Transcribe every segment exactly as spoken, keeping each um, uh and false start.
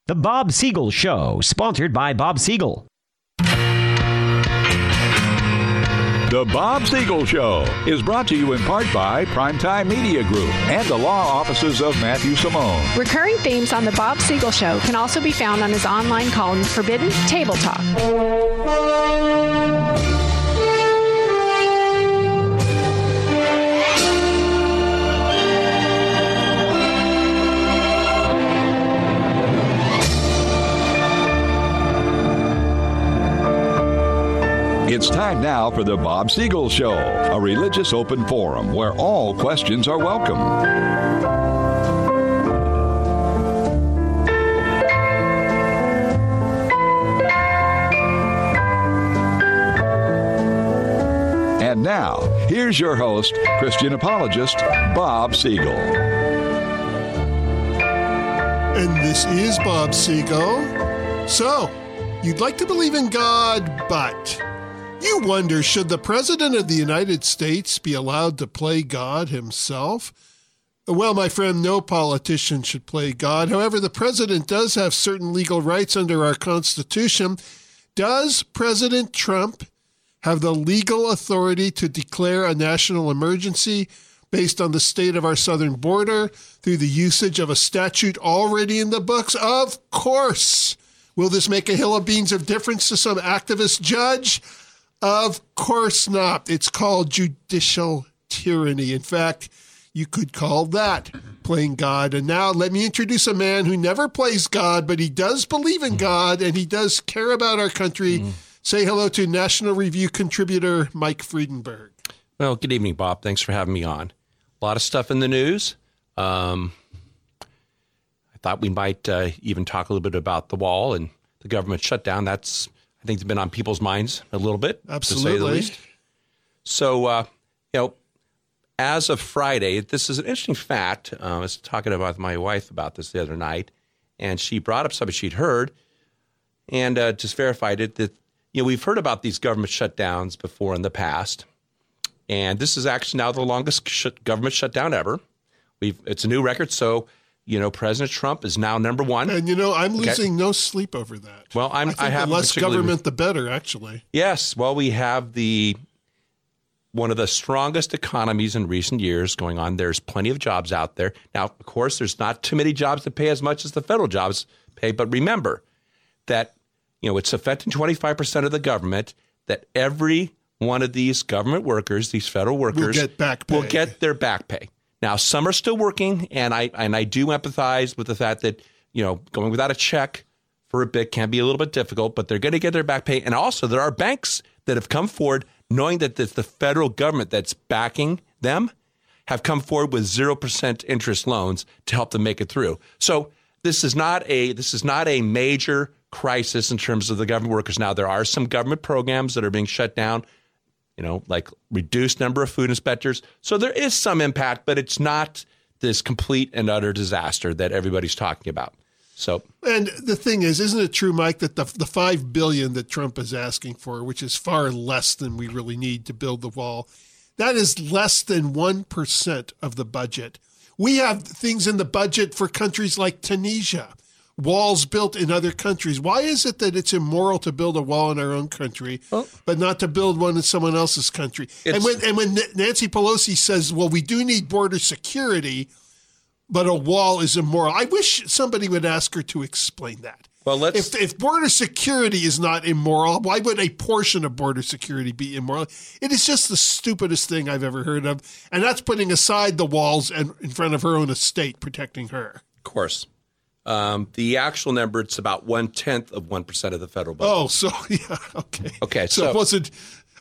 The Bob Siegel Show, sponsored by Bob Siegel. The Bob Siegel Show is brought to you in part by Primetime Media Group and the law offices of Matthew Simone. Recurring themes on The Bob Siegel Show can also be found on his online column, Forbidden Table Talk. It's time now for the Bob Siegel Show, a religious open forum where all questions are welcome. And now, here's your host, Christian apologist, Bob Siegel. And this is Bob Siegel. So, you'd like to believe in God, but you wonder, should the President of the United States be allowed to play God himself? Well, my friend, no politician should play God. However, the President does have certain legal rights under our Constitution. Does President Trump have the legal authority to declare a national emergency based on the state of our southern border through the usage of a statute already in the books? Of course. Will this make a hill of beans of difference to some activist judge? Of course not. It's called judicial tyranny. In fact, you could call that playing God. And now let me introduce a man who never plays God, but he does believe in God and he does care about our country. Mm. Say hello to National Review contributor Mike Friedenberg. Well, good evening, Bob. Thanks for having me on. A lot of stuff in the news. Um, I thought we might uh, even talk a little bit about the wall and the government shutdown. That's I think it's been on people's minds a little bit, Absolutely. to say the least. So, uh, you know, as of Friday, this is an interesting fact. Uh, I was talking about my wife about this the other night, and she brought up something she'd heard and uh, just verified it that, you know, we've heard about these government shutdowns before in the past, and this is actually now the longest sh- government shutdown ever. We've It's a new record, so you know, President Trump is now number one. And, you know, I'm okay. losing no sleep over that. Well, I'm, I think I have the less government, the better, actually. Yes. Well, we have the one of the strongest economies in recent years going on. There's plenty of jobs out there. Now, of course, there's not too many jobs that pay as much as the federal jobs pay. But remember that, you know, it's affecting twenty-five percent of the government, that every one of these government workers, these federal workers, will get back pay. will get their back pay. Now, some are still working, and I and I do empathize with the fact that, you know, going without a check for a bit can be a little bit difficult, but they're going to get their back pay. And also, there are banks that have come forward, knowing that it's the federal government that's backing them, have come forward with zero percent interest loans to help them make it through. So this is not a this is not a major crisis in terms of the government workers. Now, there are some government programs that are being shut down, you know, like reduced number of food inspectors. So there is some impact, but it's not this complete and utter disaster that everybody's talking about. So, and the thing is, isn't it true, Mike, that the the five billion dollars that Trump is asking for, which is far less than we really need to build the wall, that is less than one percent of the budget. We have things in the budget for countries like Tunisia, walls built in other countries. Why is it that it's immoral to build a wall in our own country, oh. but not to build one in someone else's country? It's, and when and when Nancy Pelosi says, well, we do need border security, but a wall is immoral, I wish somebody would ask her to explain that. Well, let's. If, if border security is not immoral, why would a portion of border security be immoral? It is just the stupidest thing I've ever heard of. And that's putting aside the walls and in front of her own estate, protecting her. Of course. Um, the actual number, it's about one-tenth of one percent of the federal budget. Oh, so, yeah, okay. Okay, so, so it wasn't,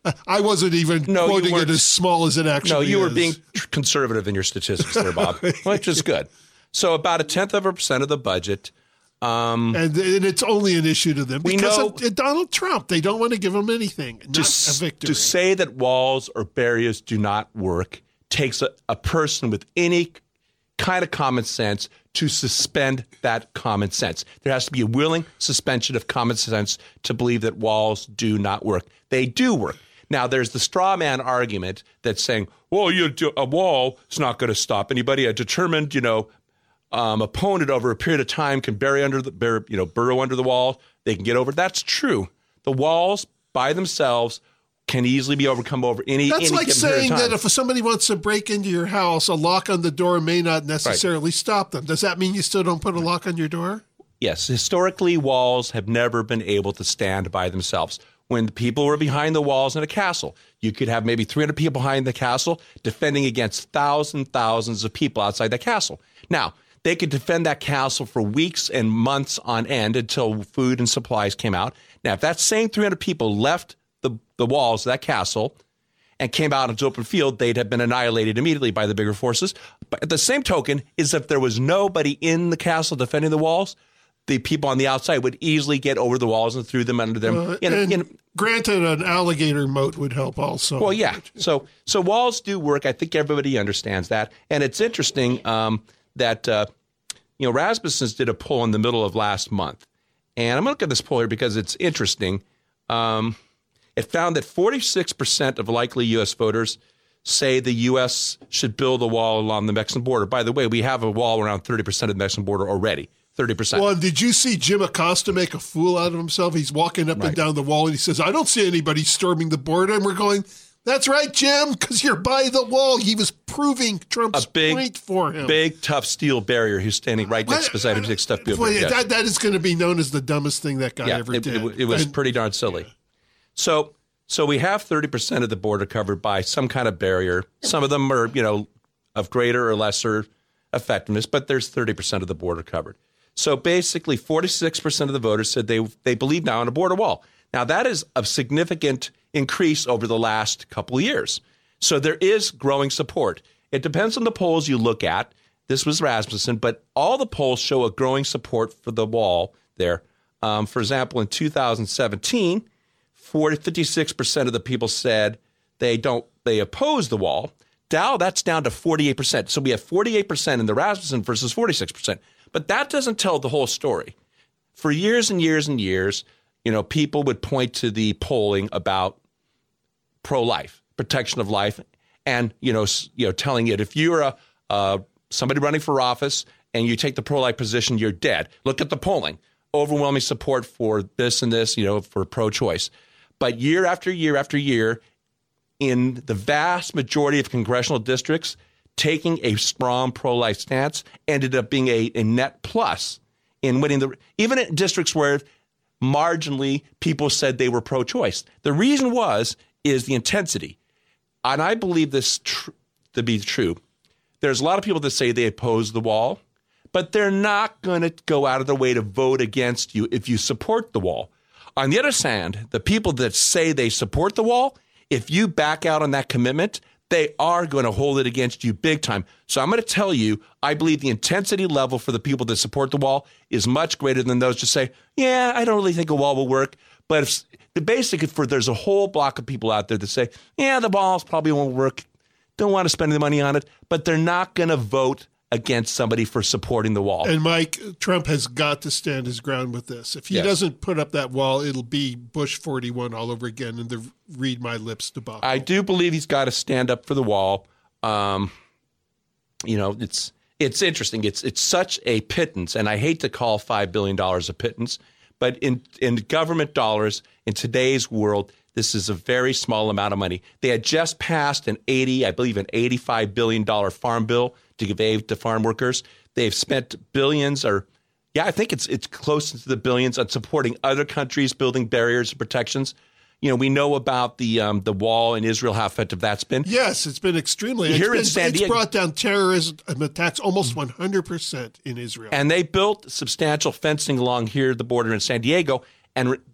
I wasn't even no, quoting it as small as it actually is. No, you is. were being conservative in your statistics there, Bob, which is good. So about a tenth of a percent of the budget. Um, and, and it's only an issue to them because know, of Donald Trump. They don't want to give him anything, not to, a victory. To say that walls or barriers do not work takes a, a person with any kind of common sense to suspend that common sense. There has to be a willing suspension of common sense to believe that walls do not work. They do work. Now, there's the straw man argument that's saying, well, you, a wall is not going to stop anybody. A determined, you know, um, opponent over a period of time can bury under the, bur, you know, burrow under the wall. They can get over. That's true. The walls by themselves can easily be overcome over any. That's any like given period saying of time. that if somebody wants to break into your house, a lock on the door may not necessarily Right. stop them. Does that mean you still don't put a lock on your door? Yes, historically, walls have never been able to stand by themselves. When the people were behind the walls in a castle, you could have maybe three hundred people behind the castle defending against thousands, thousands of people outside the castle. Now, they could defend that castle for weeks and months on end until food and supplies came out. Now, if that same three hundred people left the, the walls of that castle and came out into open field, they'd have been annihilated immediately by the bigger forces. But at the same token, is if there was nobody in the castle defending the walls, the people on the outside would easily get over the walls and through them under them. Uh, in, and in, granted, an alligator moat would help also. well, yeah. So so walls do work. I think everybody understands that. And it's interesting um, that, uh, you know, Rasmussen's did a poll in the middle of last month. And I'm going to look at this poll here because it's interesting. Um, it found that forty-six percent of likely U S voters say the U S should build a wall along the Mexican border. By the way, we have a wall around thirty percent of the Mexican border already. thirty percent. Well, did you see Jim Acosta make a fool out of himself? He's walking up Right. and down the wall, and he says, I don't see anybody storming the border. And we're going, that's right, Jim, because you're by the wall. He was proving Trump's A big, point for him. big, tough steel barrier who's standing right next What? beside him. Big stuff. Boy, Yes. that, that is going to be known as the dumbest thing that guy yeah, ever it, did. it, it was And- pretty darn silly. So, so we have thirty percent of the border covered by some kind of barrier. Some of them are, you know, of greater or lesser effectiveness, but there's thirty percent of the border covered. So basically, forty-six percent of the voters said they they believe now in a border wall. Now, that is a significant increase over the last couple of years. So there is growing support. It depends on the polls you look at. This was Rasmussen, but all the polls show a growing support for the wall there. Um, for example, in two thousand seventeen, forty, fifty-six percent of the people said they don't they oppose the wall. Now that's down to forty-eight percent. So we have forty-eight percent in the Rasmussen versus forty-six percent. But that doesn't tell the whole story. For years and years and years, you know, people would point to the polling about pro-life, protection of life, and you know, you know, telling it if you're a uh, somebody running for office and you take the pro-life position, you're dead. Look at the polling, overwhelming support for this and this, you know, for pro-choice. But year after year after year, in the vast majority of congressional districts, taking a strong pro-life stance ended up being a, a net plus in winning the, even in districts where marginally people said they were pro-choice. The reason was, is the intensity. And I believe this tr- to be true. There's a lot of people that say they oppose the wall, but they're not going to go out of their way to vote against you if you support the wall. On the other hand, the people that say they support the wall, if you back out on that commitment, they are going to hold it against you big time. So I'm going to tell you, I believe the intensity level for the people that support the wall is much greater than those just say, yeah, I don't really think a wall will work. But if the basic for there's a whole block of people out there that say, yeah, the walls probably won't work. Don't want to spend the money on it, but they're not going to vote against somebody for supporting the wall. And Mike, Trump has got to stand his ground with this. If he Yes. doesn't put up that wall, it'll be Bush forty-one all over again and the read my lips debacle. I do believe he's got to stand up for the wall. Um, you know, it's it's interesting. It's it's such a pittance, and I hate to call five billion dollars a pittance, but in in government dollars in today's world, this is a very small amount of money. They had just passed an eighty, I believe, an eighty-five billion dollars farm bill to give aid to farm workers. They've spent billions, or yeah, I think it's it's close to the billions on supporting other countries building barriers and protections. You know, we know about the um, the wall in Israel, how effective that's been. Yes, it's been extremely. Here in it's, San been, Diego- it's brought down terrorism attacks almost one hundred percent in Israel. And they built substantial fencing along here, the border in San Diego, and re-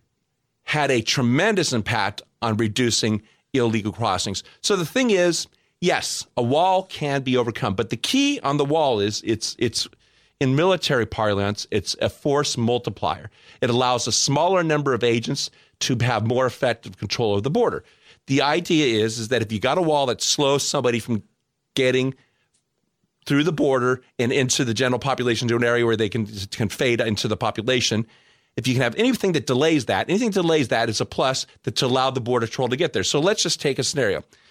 had a tremendous impact on reducing illegal crossings. So the thing is, yes, a wall can be overcome, but the key on the wall is it's it's in military parlance, it's a force multiplier. It allows a smaller number of agents to have more effective control of the border. The idea is, is that if you got a wall that slows somebody from getting through the border and into the general population to an area where they can, can fade into the population, if you can have anything that delays that, anything that delays that is a plus that to allow the border patrol to get there. So let's just take a scenario.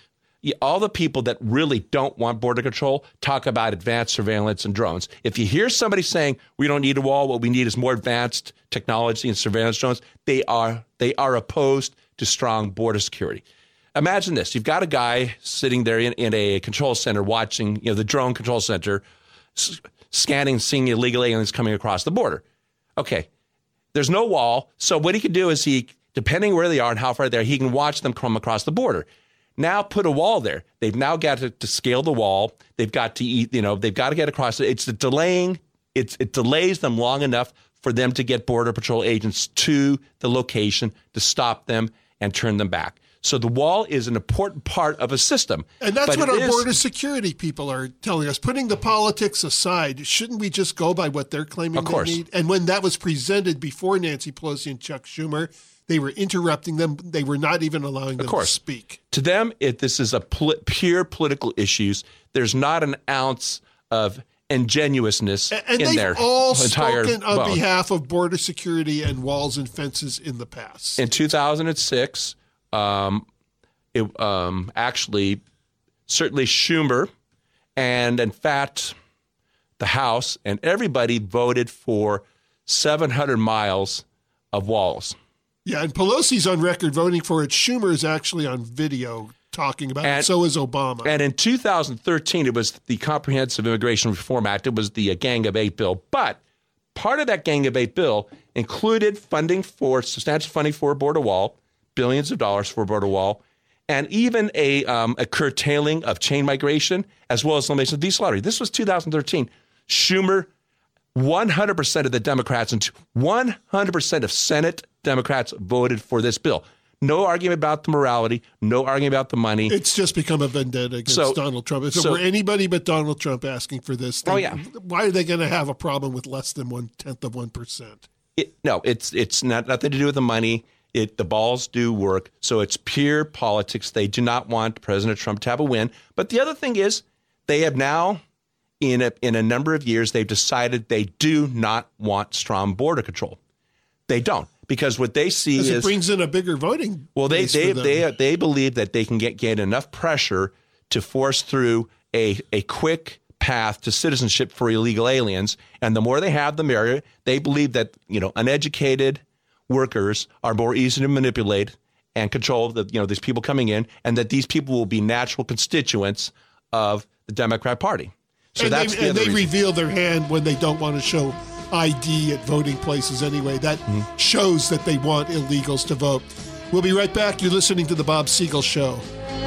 all the people that really don't want border control talk about advanced surveillance and drones. If you hear somebody saying we don't need a wall, what we need is more advanced technology and surveillance drones, they are they are opposed to strong border security. Imagine this. You've got a guy sitting there in, in a control center watching, you know, the drone control center, s- scanning, seeing illegal aliens coming across the border. Okay, there's no wall. So what he can do is he, depending where they are and how far they're, he can watch them come across the border. Now put a wall there. They've now got to, to scale the wall. They've got to eat, you know, they've got to get across it. It's the delaying, it's, it delays them long enough for them to get Border Patrol agents to the location to stop them and turn them back. So the wall is an important part of a system. And that's but what our is, border security people are telling us. Putting the politics aside, shouldn't we just go by what they're claiming Of course. they need? And when that was presented before Nancy Pelosi and Chuck Schumer, they were interrupting them. They were not even allowing them to speak. To them, it, this is a pl- pure political issues. There's not an ounce of ingenuousness and, and in they've their all entire spoken on bone. behalf of border security and walls and fences in the past. In two thousand six, um, it, um, actually, certainly Schumer and, in fact, the House and everybody voted for seven hundred miles of walls. Yeah, and Pelosi's on record voting for it. Schumer is actually on video talking about And- it. So is Obama. And in two thousand thirteen, it was the Comprehensive Immigration Reform Act. It was the uh, Gang of Eight bill. But part of that Gang of Eight bill included funding for, substantial funding for a border wall, billions of dollars for a border wall, and even a, um, a curtailing of chain migration, as well as elimination of visa lottery. This was two thousand thirteen. Schumer, one hundred percent of the Democrats and one hundred percent of Senate Democrats voted for this bill. No argument about the morality, no argument about the money. It's just become a vendetta against So- Donald Trump. If so- it were anybody but Donald Trump asking for this, then Oh, yeah. why are they going to have a problem with less than one-tenth of one percent? It, no, it's it's not nothing to do with the money. It the balls do work. So it's pure politics. They do not want President Trump to have a win. But the other thing is, they have now, in a, in a number of years, they've decided they do not want strong border control. They don't, because what they see Because is it brings in a bigger voting well, they base they for them. they they believe that they can get get enough pressure to force through a a quick path to citizenship for illegal aliens, and the more they have, the merrier. They believe that, you know, uneducated workers are more easy to manipulate and control. The you know these people coming in, and that these people will be natural constituents of the Democrat Party. So and that's they, the and other they reason. reveal their hand when they don't want to show I D at voting places anyway. That Mm-hmm. shows that they want illegals to vote. We'll be right back. You're listening to The Bob Siegel Show.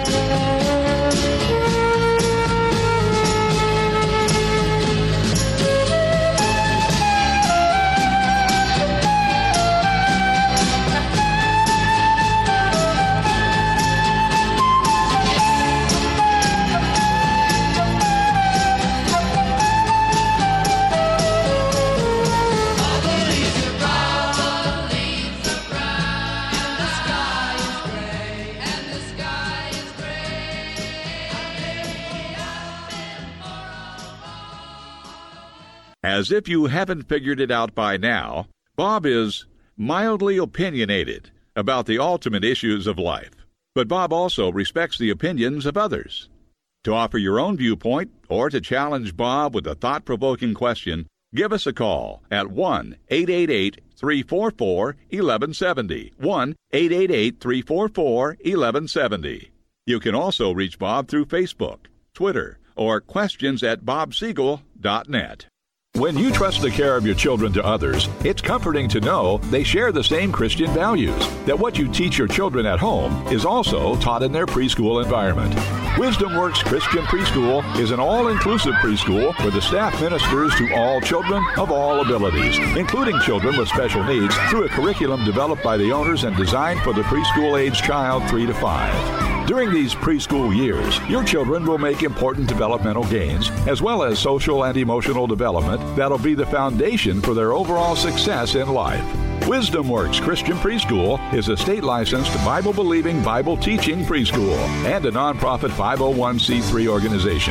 As if you haven't figured it out by now, Bob is mildly opinionated about the ultimate issues of life. But Bob also respects the opinions of others. To offer your own viewpoint or to challenge Bob with a thought-provoking question, give us a call at one eight eight eight, three four four, one one seven zero, one eight eight eight, three four four, one one seven zero. You can also reach Bob through Facebook, Twitter, or questions at bob siegel dot net. When you trust the care of your children to others, it's comforting to know they share the same Christian values, that what you teach your children at home is also taught in their preschool environment. Wisdom Works Christian Preschool is an all-inclusive preschool where the staff ministers to all children of all abilities, including children with special needs, through a curriculum developed by the owners and designed for the preschool-age child three to five. During these preschool years, your children will make important developmental gains, as well as social and emotional development that'll be the foundation for their overall success in life. Wisdom Works Christian Preschool is a state-licensed, Bible-believing, Bible-teaching preschool and a nonprofit five oh one c three organization.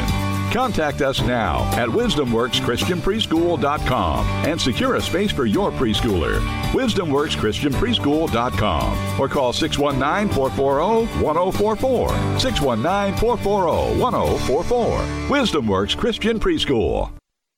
Contact us now at wisdom works christian preschool dot com and secure a space for your preschooler. wisdom works christian preschool dot com or call six one nine, four four zero, one zero four four. six one nine, four four zero, one zero four four. Wisdom Works Christian Preschool.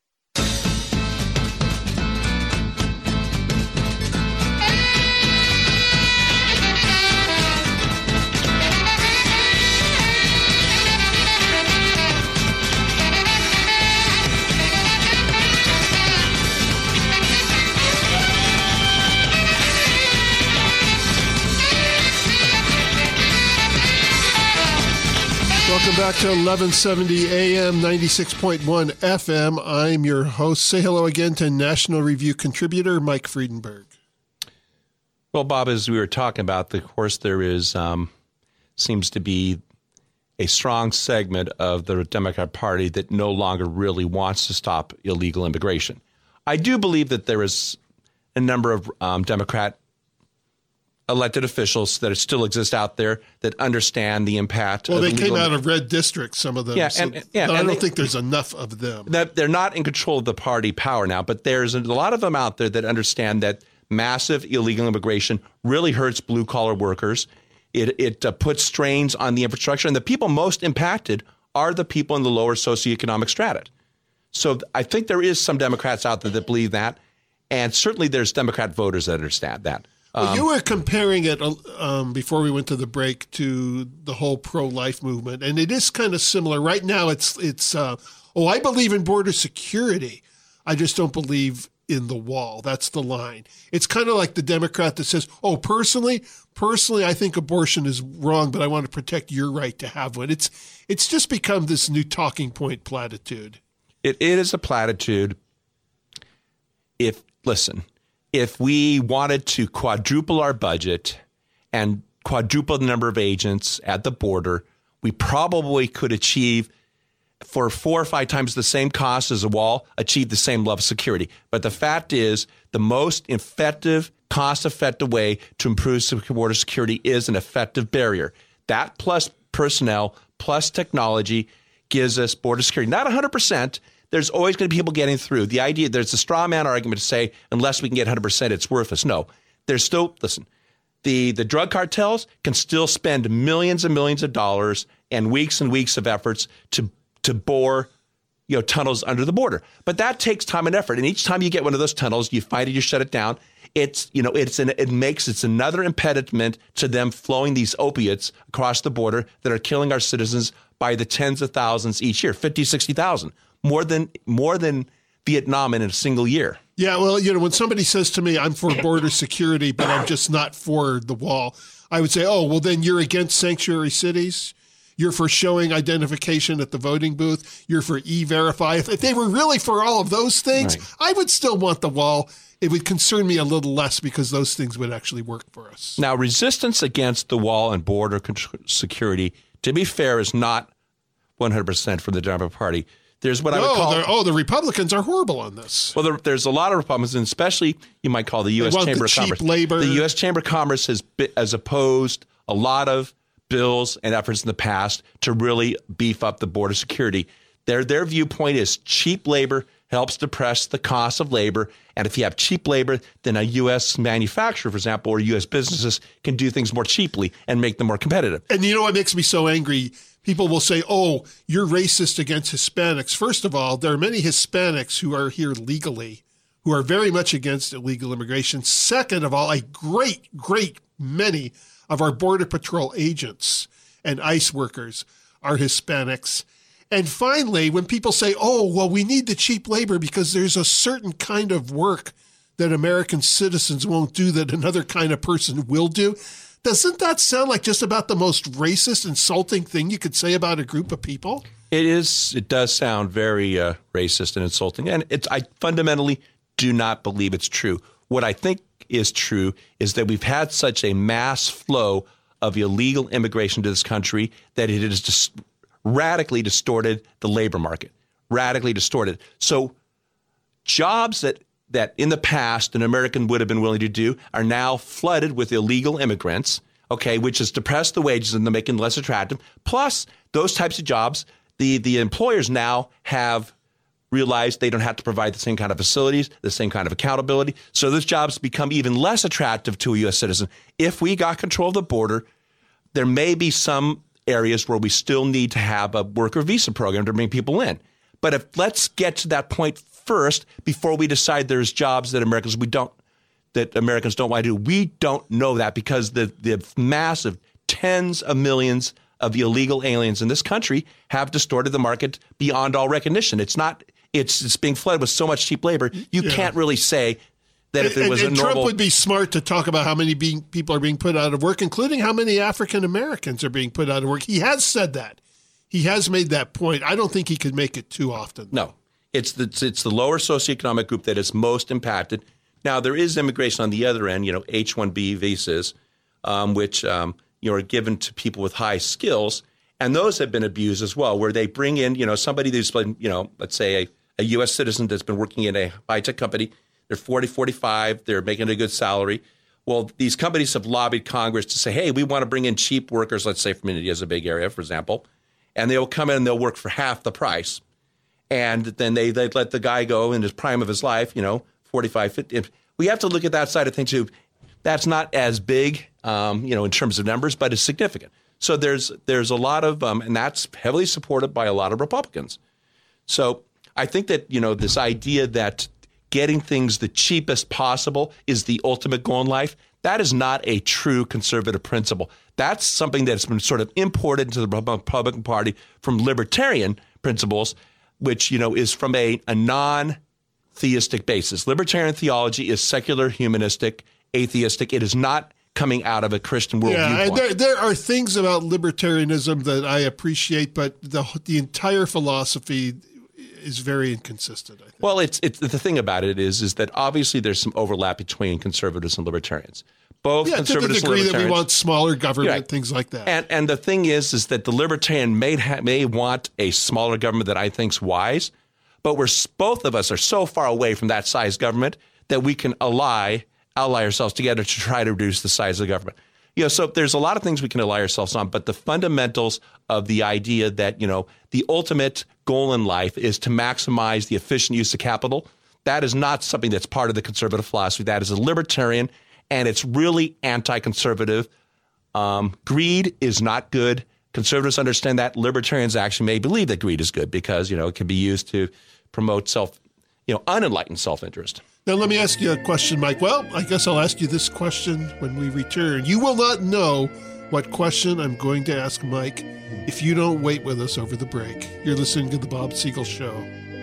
Welcome back to eleven seventy A M, ninety-six point one F M. I'm your host. Say hello again to National Review contributor Mike Friedenberg. Well, Bob, as we were talking about, of course, there is um, seems to be a strong segment of the Democrat Party that no longer really wants to stop illegal immigration. I do believe that there is a number of um, Democrat elected officials that still exist out there that understand the impact. Well, of they came illegal out of red districts, some of them. Yeah, so and, yeah, I and don't they, think there's enough of them. That they're not in control of the party power now, but there's a lot of them out there that understand that massive illegal immigration really hurts blue-collar workers. It, it uh, puts strains on the infrastructure, and the people most impacted are the people in the lower socioeconomic strata. So I think there is some Democrats out there that believe that, and certainly there's Democrat voters that understand that. Well, Um, you were comparing it um, before we went to the break to the whole pro-life movement, and it is kind of similar. Right now, it's it's uh, oh, I believe in border security. I just don't believe in the wall. That's the line. It's kind of like the Democrat that says, "Oh, personally, personally, I think abortion is wrong, but I want to protect your right to have one." It's it's just become this new talking point platitude. It, it is a platitude. If listen. If we wanted to quadruple our budget and quadruple the number of agents at the border, we probably could achieve, for four or five times the same cost as a wall, achieve the same level of security. But the fact is, the most effective, cost-effective way to improve border security is an effective barrier. That plus personnel, plus technology gives us border security. Not one hundred percent. There's always going to be people getting through. The idea, there's a straw man argument to say, unless we can get one hundred percent, it's worthless. No, there's still, listen, the, the drug cartels can still spend millions and millions of dollars and weeks and weeks of efforts to to bore, you know, tunnels under the border. But that takes time and effort. And each time you get one of those tunnels, you find it, you shut it down. It's, you know, it's an, it makes, it's another impediment to them flowing these opiates across the border that are killing our citizens by the tens of thousands each year, fifty, sixty thousand. More than more than Vietnam in a single year. Yeah, well, you know, when somebody says to me, I'm for border security, but I'm just not for the wall, I would say, oh, well, then you're against sanctuary cities. You're for showing identification at the voting booth. You're for E-Verify. If, if they were really for all of those things, right, I would still want the wall. It would concern me a little less because those things would actually work for us. Now, resistance against the wall and border security, to be fair, is not one hundred percent from the Democratic Party. There's what no, I would call... Oh, the Republicans are horrible on this. Well, there, there's a lot of Republicans, and especially you might call the U S Chamber of Commerce. Labor. The U S Chamber of Commerce has, has opposed a lot of bills and efforts in the past to really beef up the border security. Their, their viewpoint is cheap labor helps depress the cost of labor, and if you have cheap labor, then a U S manufacturer, for example, or U S businesses can do things more cheaply and make them more competitive. And you know what makes me so angry? People will say, oh, you're racist against Hispanics. First of all, there are many Hispanics who are here legally, who are very much against illegal immigration. Second of all, a great, great many of our Border Patrol agents and ICE workers are Hispanics. And finally, when people say, oh, well, we need the cheap labor because there's a certain kind of work that American citizens won't do that another kind of person will do, doesn't that sound like just about the most racist, insulting thing you could say about a group of people? It is. It does sound very uh, racist and insulting. And it's, I fundamentally do not believe it's true. What I think is true is that we've had such a mass flow of illegal immigration to this country that it has just radically distorted the labor market, radically distorted. So jobs that that in the past an American would have been willing to do are now flooded with illegal immigrants, okay, which has depressed the wages and they're making less attractive. Plus, those types of jobs the the employers now have realized they don't have to provide the same kind of facilities, the same kind of accountability. So those jobs become even less attractive to a U S citizen. If we got control of the border, there may be some areas where we still need to have a worker visa program to bring people in. But if let's get to that point first before we decide there's jobs that Americans we don't that Americans don't want to do. We don't know that because the the massive tens of millions of illegal aliens in this country have distorted the market beyond all recognition. It's not it's it's being flooded with so much cheap labor. You yeah. can't really say that if it was and, and a normal... Trump would be smart to talk about how many being, people are being put out of work, including how many African Americans are being put out of work. He has said that. He has made that point. I don't think he could make it too often. No. It's the, it's the lower socioeconomic group that is most impacted. Now, there is immigration on the other end, you know, H one B visas, um, which um, you know, are given to people with high skills. And those have been abused as well, where they bring in, you know, somebody who's been, you know, let's say a, a U S citizen that's been working in a high-tech company. They're forty, forty-five. They're making a good salary. Well, these companies have lobbied Congress to say, hey, we want to bring in cheap workers, let's say from India is a big area, for example. And they'll come in and they'll work for half the price. And then they, they let the guy go in his prime of his life, you know, forty-five, fifty. We have to look at that side of things too. That's not as big, um, you know, in terms of numbers, but it's significant. So there's there's a lot of, um, and that's heavily supported by a lot of Republicans. So I think that, you know, this idea that getting things the cheapest possible is the ultimate goal in life, that is not a true conservative principle. That's something that's been sort of imported into the Republican Party from libertarian principles, which, you know, is from a, a non-theistic basis. Libertarian theology is secular, humanistic, atheistic. It is not coming out of a Christian worldview. Yeah, and there, there are things about libertarianism that I appreciate, but the the entire philosophy is very inconsistent, I think. Well, it's it's the thing about it is is that obviously there's some overlap between conservatives and libertarians. Both yeah, conservatives to the degree and libertarians, that we want smaller government, right. things like that. And and the thing is is that the libertarian may ha- may want a smaller government that I think's wise, but we're both of us are so far away from that size government that we can ally ally ourselves together to try to reduce the size of the government. You know, so there's a lot of things we can ally ourselves on, but the fundamentals of the idea that, you know, the ultimate goal in life is to maximize the efficient use of capital, that is not something that's part of the conservative philosophy. That is a libertarian, and it's really anti-conservative. Um, greed is not good. Conservatives understand that. Libertarians actually may believe that greed is good because, you know, it can be used to promote self, you know, unenlightened self-interest. Now, let me ask you a question, Mike. Well, I guess I'll ask you this question when we return. You will not know what question I'm going to ask Mike if you don't wait with us over the break. You're listening to The Bob Siegel Show.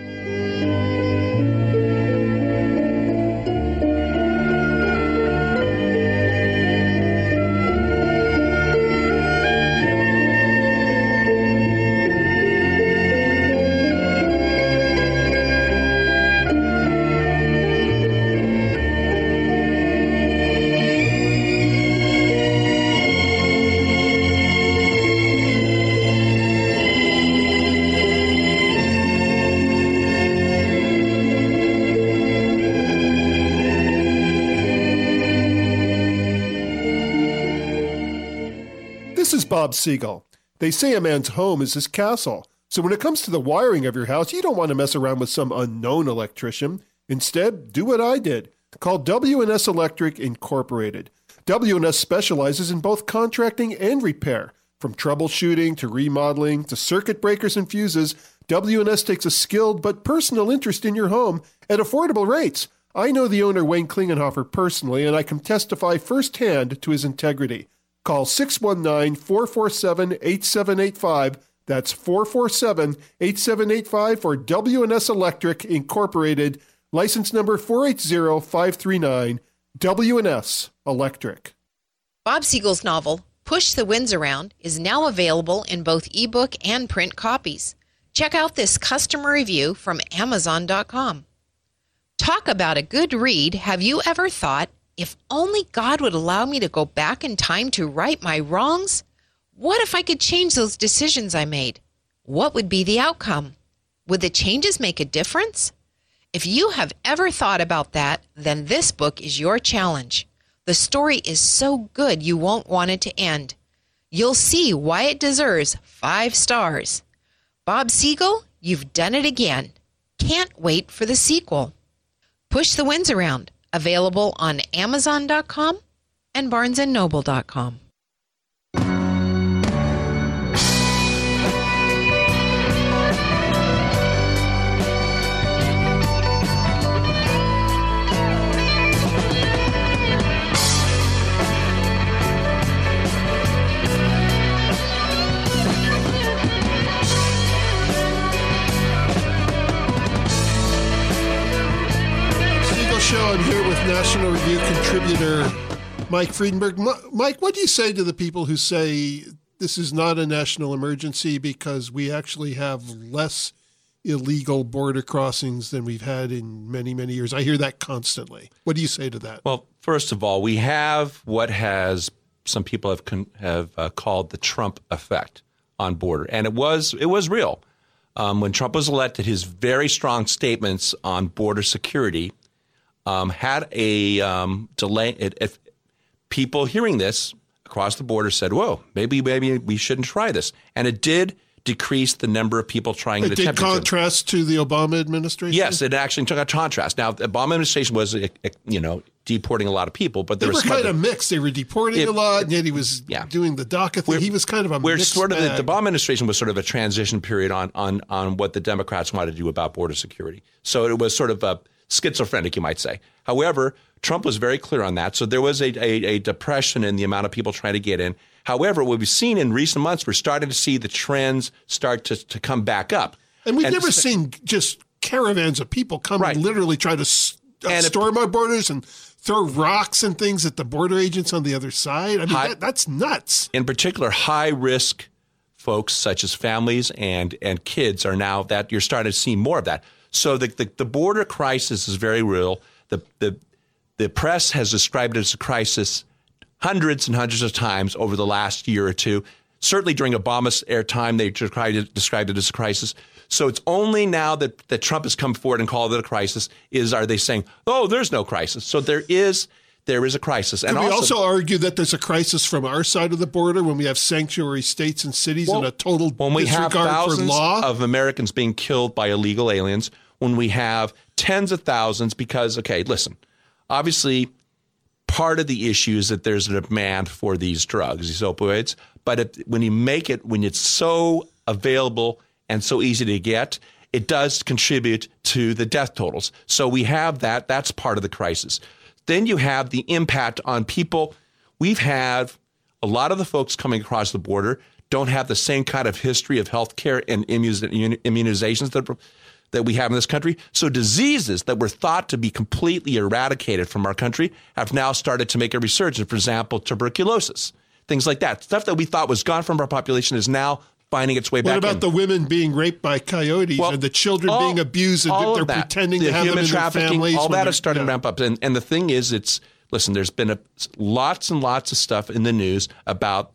Bob Siegel. They say a man's home is his castle. So when it comes to the wiring of your house, you don't want to mess around with some unknown electrician. Instead, do what I did. Call W and S Electric Incorporated. W and S specializes in both contracting and repair. From troubleshooting to remodeling to circuit breakers and fuses, W and S takes a skilled but personal interest in your home at affordable rates. I know the owner, Wayne Klingenhofer, personally, and I can testify firsthand to his integrity. Call six one nine, four four seven, eight seven eight five. That's four four seven, eight seven eight five for W and S Electric Incorporated. License number four eight zero five three nine. W and S Electric. Bob Siegel's novel, Push the Winds Around, is now available in both ebook and print copies. Check out this customer review from Amazon dot com. Talk about a good read. Have you ever thought, if only God would allow me to go back in time to right my wrongs? What if I could change those decisions I made? What would be the outcome? Would the changes make a difference? If you have ever thought about that, then this book is your challenge. The story is so good you won't want it to end. You'll see why it deserves five stars. Bob Siegel, you've done it again. Can't wait for the sequel. Push the Winds Around, available on Amazon dot com and Barnes and Noble dot com. Show. I'm here with National Review contributor Mike Friedenberg. Mike, what do you say to the people who say this is not a national emergency because we actually have less illegal border crossings than we've had in many, many years? I hear that constantly. What do you say to that? Well, first of all, we have what has some people have con- have uh, called the Trump effect on border, and it was it was real. Um, when Trump was elected, his very strong statements on border security Um, had a um, delay. It, if people hearing this across the border said, "Whoa, maybe maybe we shouldn't try this," and it did decrease the number of people trying it to did attempt contrast it. to the Obama administration. Yes, it actually took a contrast. Now, the Obama administration was, you know, deporting a lot of people, but there they was were kind other, of mixed. They were deporting it, a lot, and yet he was yeah. doing the DACA thing. He was kind of a we're mixed sort of bag. the, the Obama administration was sort of a transition period on on on what the Democrats wanted to do about border security. So it was sort of a schizophrenic, you might say. However, Trump was very clear on that. So there was a, a, a depression in the amount of people trying to get in. However, what we've seen in recent months, we're starting to see the trends start to, to come back up. And we've and never seen just caravans of people come right. and literally try to uh, and storm it, our borders and throw rocks and things at the border agents on the other side. I mean, high, that, that's nuts. In particular, high-risk folks such as families and, and kids are now that you're starting to see more of that. So the, the, the border crisis is very real. The, the The press has described it as a crisis hundreds and hundreds of times over the last year or two. Certainly during Obama's airtime, they described it, described it as a crisis. So it's only now that, that Trump has come forward and called it a crisis is are they saying, oh, there's no crisis. So there is there is a crisis. Can and we also, also argue that there's a crisis from our side of the border when we have sanctuary states and cities well, and a total when we have disregard for thousands law? of Americans being killed by illegal aliens, when we have tens of thousands because, okay, listen, obviously, part of the issue is that there's a demand for these drugs, these opioids. But if, when you make it, when it's so available and so easy to get, it does contribute to the death totals. So we have that. That's part of the crisis. Then you have the impact on people. We've had a lot of the folks coming across the border don't have the same kind of history of health care and immunizations that that we have in this country. So diseases that were thought to be completely eradicated from our country have now started to make a resurgence. For example, tuberculosis, things like that. Stuff that we thought was gone from our population is now finding its way what back in. What about the women being raped by coyotes well, and the children all, being abused and they're pretending the to have them in their families? All that is starting yeah. to ramp up. And, and the thing is, it's, listen, there's been a, lots and lots of stuff in the news about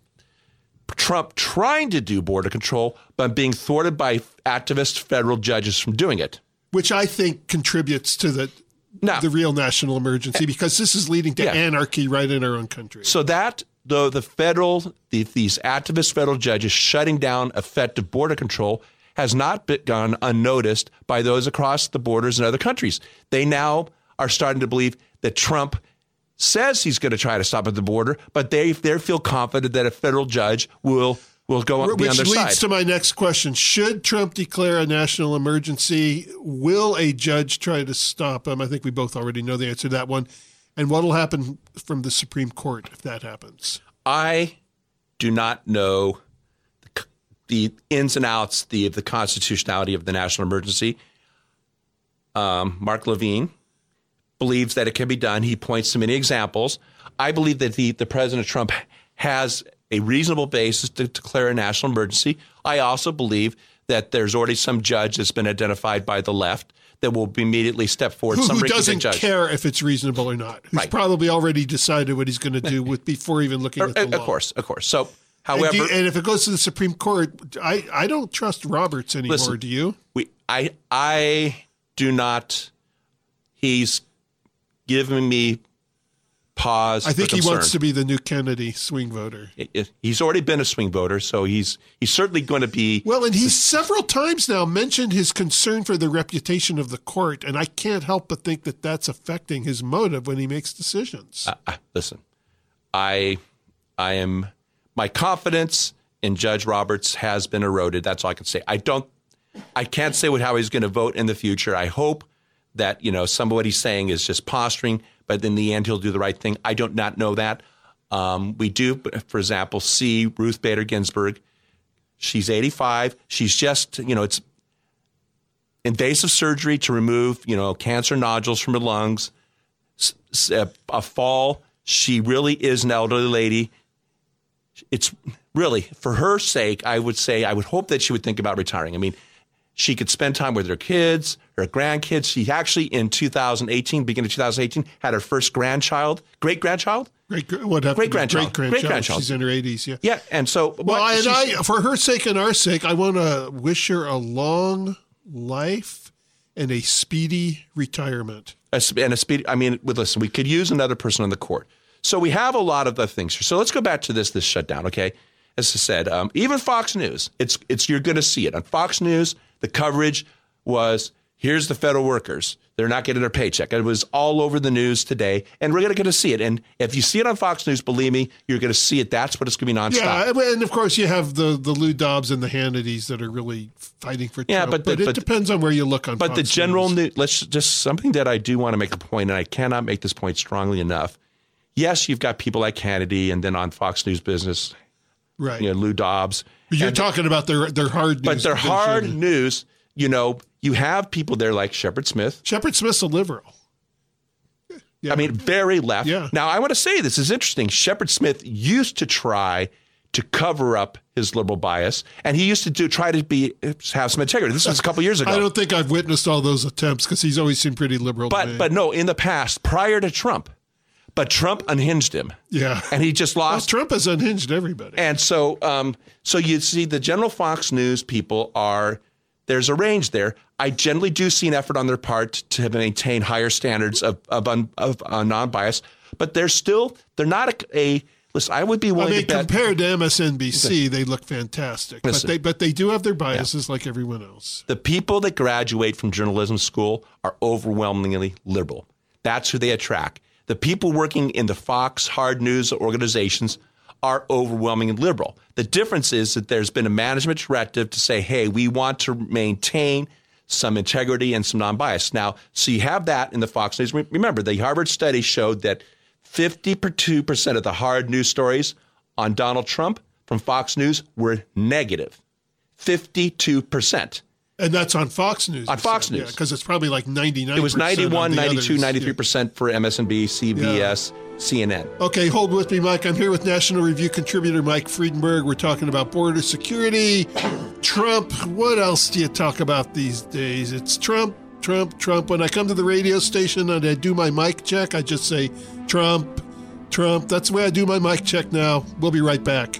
Trump trying to do border control, but being thwarted by activist federal judges from doing it. Which I think contributes to the no. the real national emergency because this is leading to yeah. anarchy right in our own country. So that, though, the federal, the, these activist federal judges shutting down effective border control has not been gone unnoticed by those across the borders in other countries. They now are starting to believe that Trump says he's going to try to stop at the border, but they they feel confident that a federal judge will will go on Which on their leads side. to my next question. Should Trump declare a national emergency, will a judge try to stop him? I think we both already know the answer to that one. And what will happen from the Supreme Court if that happens? I do not know the, the ins and outs, the, the constitutionality of the national emergency. Um, Mark Levine believes that it can be done. He points to many examples. I believe that the, the President Trump has a reasonable basis to declare a national emergency. I also believe that there's already some judge that's been identified by the left that will immediately step forward. Who, some who doesn't judge. care if it's reasonable or not. Who's right. probably already decided what he's going to do with before even looking at the of law. Of course, of course. So, however, and, you, and if it goes to the Supreme Court, I, I don't trust Roberts anymore. Listen, do you? We I I do not. He's given me pause. I think for he concern. wants to be the new Kennedy swing voter. It- it- he's already been a swing voter, so he's he's certainly going to be. Well, and he's several times now mentioned his concern for the reputation of the court, and I can't help but think that that's affecting his motive when he makes decisions. Uh, uh, listen, I I am my confidence in Judge Roberts has been eroded. That's all I can say. I don't. I can't say what how he's going to vote in the future. I hope that, you know, some of what he's saying is just posturing, but in the end, he'll do the right thing. I do not know that. Um, we do, for example, see Ruth Bader Ginsburg. She's eighty-five. She's just, you know, it's invasive surgery to remove, you know, cancer nodules from her lungs, a, a fall. She really is an elderly lady. It's really, for her sake, I would say, I would hope that she would think about retiring. I mean, she could spend time with her kids, her grandkids. She actually, in two thousand eighteen, beginning of two thousand eighteen, had her first grandchild, great-grandchild? Great, what Great-grandchild. Great-grandchild. Great-grandchild. She's in her eighties, yeah. Yeah, and so... Well, what, and I, she's- for her sake and our sake, I want to wish her a long life and a speedy retirement. a sp- and a speed. I mean, with listen, we could use another person on the court. So we have a lot of the things here. So let's go back to this this shutdown, okay? As I said, um, even Fox News, it's it's you're going to see it on Fox News. The coverage was, here's the federal workers. They're not getting their paycheck. It was all over the news today, and we're going to see it. And if you see it on Fox News, believe me, you're going to see it. That's what it's going to be nonstop. Yeah, and of course you have the, the Lou Dobbs and the Hannitys that are really fighting for Yeah, Trump. but the- but it but- depends on where you look on But Fox the general, News. new, let's just something that I do want to make a point, and I cannot make this point strongly enough. Yes, you've got people like Hannity, and then on Fox News Business, Right. you know, Lou Dobbs. But you're And- talking about their, their hard news. But their division. hard news, you know, you have people there like Shepard Smith. Shepard Smith's a liberal. Yeah. I mean, very left. Yeah. Now, I want to say this is interesting. Shepard Smith used to try to cover up his liberal bias, and he used to do try to be have some integrity. This was a couple years ago. I don't think I've witnessed all those attempts because he's always seemed pretty liberal to but me. but no, in the past, prior to Trump, but Trump unhinged him, yeah. and he just Well, lost. Trump has unhinged everybody. And so, um, so you see, the general Fox News people are there's a range there. I generally do see an effort on their part to maintain higher standards of of, un, of uh, non-bias, but they're still they're not a, a listen. I would be I willing mean, to bet. compared to M S N B C, they look fantastic. But Listen. they but they do have their biases like everyone else. The people that graduate from journalism school are overwhelmingly liberal. That's who they attract. The people working in the Fox hard news organizations are overwhelmingly liberal. The difference is that there's been a management directive to say, hey, we want to maintain some integrity and some non-bias. Now, so you have that in the Fox News. Remember, the Harvard study showed that fifty-two percent of the hard news stories on Donald Trump from Fox News were negative. fifty-two percent. And that's on Fox News. On you Fox said, News. Yeah, because it's probably like ninety-nine percent. It was ninety-one, on the ninety-two, others. ninety-three percent for M S N B C, C B S, C N N. Yeah. Okay, hold with me, Mike. I'm here with National Review contributor Mike Friedenberg. We're talking about border security, Trump. What else do you talk about these days? It's Trump, Trump, Trump. When I come to the radio station and I do my mic check, I just say Trump, Trump. That's the way I do my mic check now. We'll be right back.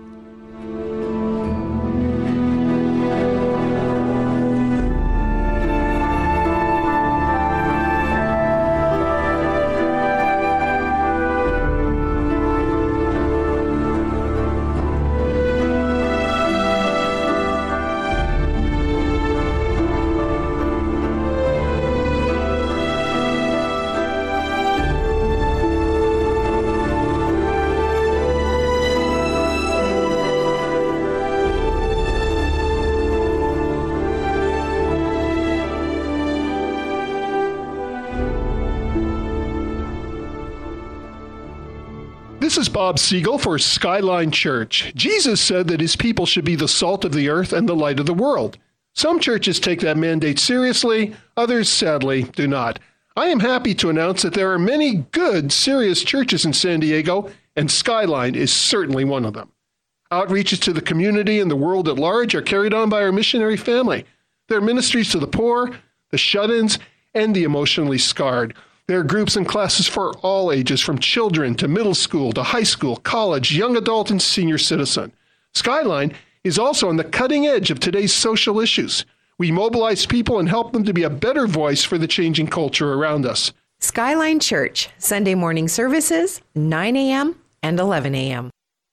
This is Bob Siegel for Skyline Church. Jesus said that his people should be the salt of the earth and the light of the world. Some churches take that mandate seriously, others, sadly, do not. I am happy to announce that there are many good, serious churches in San Diego, and Skyline is certainly one of them. Outreaches to the community and the world at large are carried on by our missionary family. There are ministries to the poor, the shut-ins, and the emotionally scarred. There are groups and classes for all ages, from children to middle school to high school, college, young adult, and senior citizen. Skyline is also on the cutting edge of today's social issues. We mobilize people and help them to be a better voice for the changing culture around us. Skyline Church, Sunday morning services, nine a.m. and eleven a.m.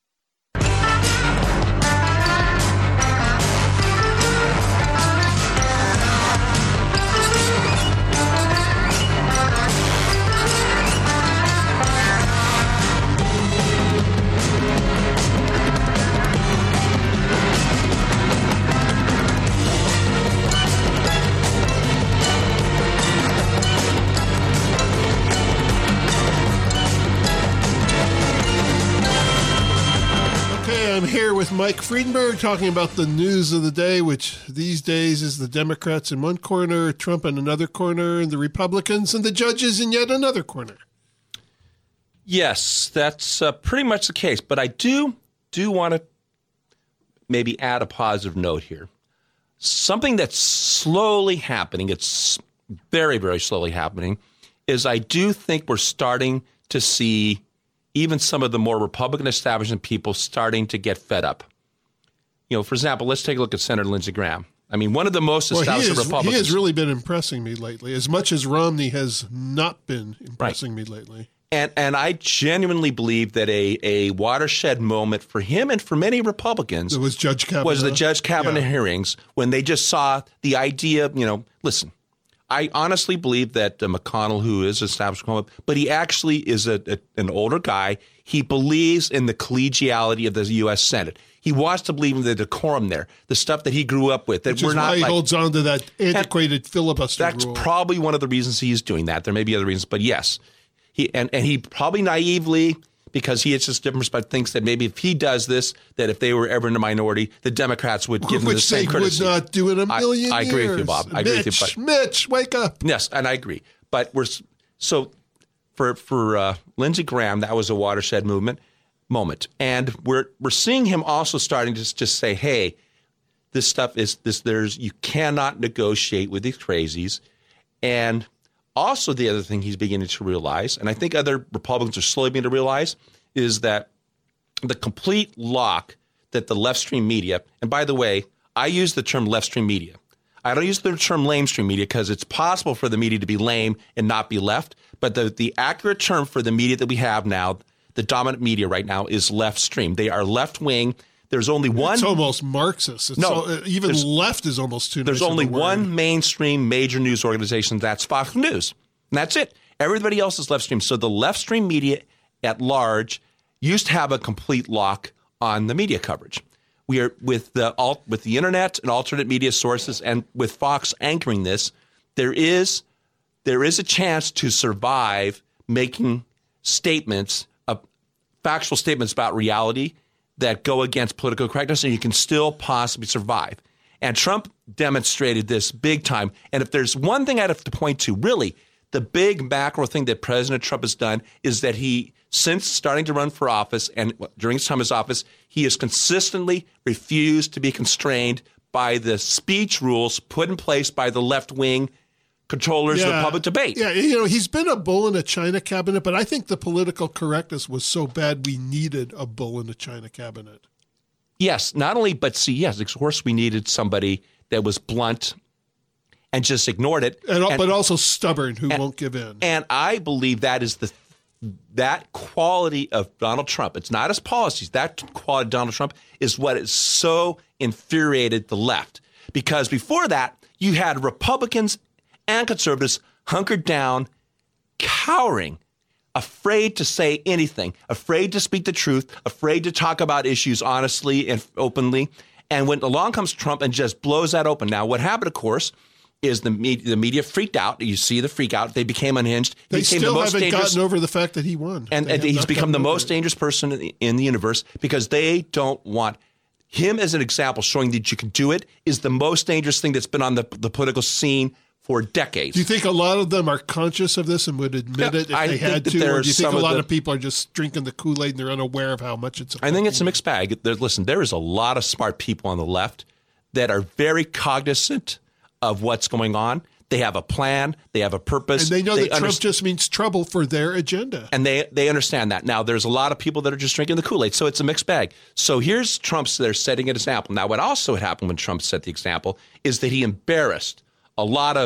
I'm here with Mike Friedenberg talking about the news of the day, which these days is the Democrats in one corner, Trump in another corner, and the Republicans and the judges in yet another corner. Yes, that's uh, pretty much the case. But I do do want to maybe add a positive note here. Something that's slowly happening, it's very, very slowly happening, is I do think we're starting to see even some of the more Republican establishment people starting to get fed up. You know, for example, let's take a look at Senator Lindsey Graham. I mean, one of the most well, established he is, Republicans. He has really been impressing me lately, as much as Romney has not been impressing right. me lately. And and I genuinely believe that a, a watershed moment for him and for many Republicans it was Judge Kavanaugh. was the Judge Kavanaugh yeah. hearings when they just saw the idea, you know, listen, I honestly believe that uh, McConnell, who is established, but he actually is a, a, an older guy. He believes in the collegiality of the U S Senate. He wants to believe in the decorum there, the stuff that he grew up with. That Which we're is not why he like, holds on to that antiquated filibuster that's rule. That's probably one of the reasons he's doing that. There may be other reasons, but yes. he And, and he probably naively, because he has just different perspective, thinks that maybe if he does this, that if they were ever in the minority, the Democrats would give him the same courtesy. Which they would not do in a million I, I years. agree with you, Bob. I Mitch, agree with you. But, Mitch, wake up. Yes, and I agree. But we're so for for uh, Lindsey Graham, that was a watershed movement moment, and we're we're seeing him also starting to just, just say, "Hey, this stuff is this. There's you cannot negotiate with these crazies," and also the other thing he's beginning to realize, and I think other Republicans are slowly beginning to realize, is that the complete lock that the left-stream media, and by the way, I use the term left-stream media. I don't use the term lamestream media because it's possible for the media to be lame and not be left. But the, the accurate term for the media that we have now, the dominant media right now, is left stream. They are left wing. There's only one. It's almost Marxist. It's no, so, even left is almost too. There's nice only of a one word. mainstream major news organization. That's Fox News, and that's it. Everybody else is left stream. So the left stream media at large used to have a complete lock on the media coverage. We are with the alt, with the internet and alternate media sources, and with Fox anchoring this, there is there is a chance to survive making statements, uh, factual statements about reality that go against political correctness, and you can still possibly survive. And Trump demonstrated this big time. And if there's one thing I'd have to point to, really, the big macro thing that President Trump has done is that he, since starting to run for office and during his time in his office, he has consistently refused to be constrained by the speech rules put in place by the left-wing controllers yeah, of public debate. Yeah, you know, he's been a bull in a China cabinet, but I think the political correctness was so bad we needed a bull in a China cabinet. Yes, not only, but see, yes, of course we needed somebody that was blunt and just ignored it. And, and, but also stubborn, who and, won't give in. And I believe that is the that quality of Donald Trump. It's not his policies. That quality of Donald Trump is what has so infuriated the left. Because before that, you had Republicans and conservatives hunkered down, cowering, afraid to say anything, afraid to speak the truth, afraid to talk about issues honestly and openly. And when along comes Trump and just blows that open. Now, what happened, of course, is the media, the media freaked out. You see the freak out. They became unhinged. They he became still the most haven't dangerous, gotten over the fact that he won. And, and he's become the most dangerous person in the, in the universe because they don't want him as an example, showing that you can do it, is the most dangerous thing that's been on the, the political scene for decades. Do you think a lot of them are conscious of this and would admit yeah, it if I they had to? Or do you think a lot of, the, of people are just drinking the Kool-Aid and they're unaware of how much it's I think it's a mixed bag. There, listen, there is a lot of smart people on the left that are very cognizant of what's going on. They have a plan. They have a purpose. And they know they that Trump just means trouble for their agenda. And they they understand that. Now, there's a lot of people that are just drinking the Kool-Aid, so it's a mixed bag. So here's Trump's, they're setting an example. Now, what also happened when Trump set the example is that he embarrassed a lot of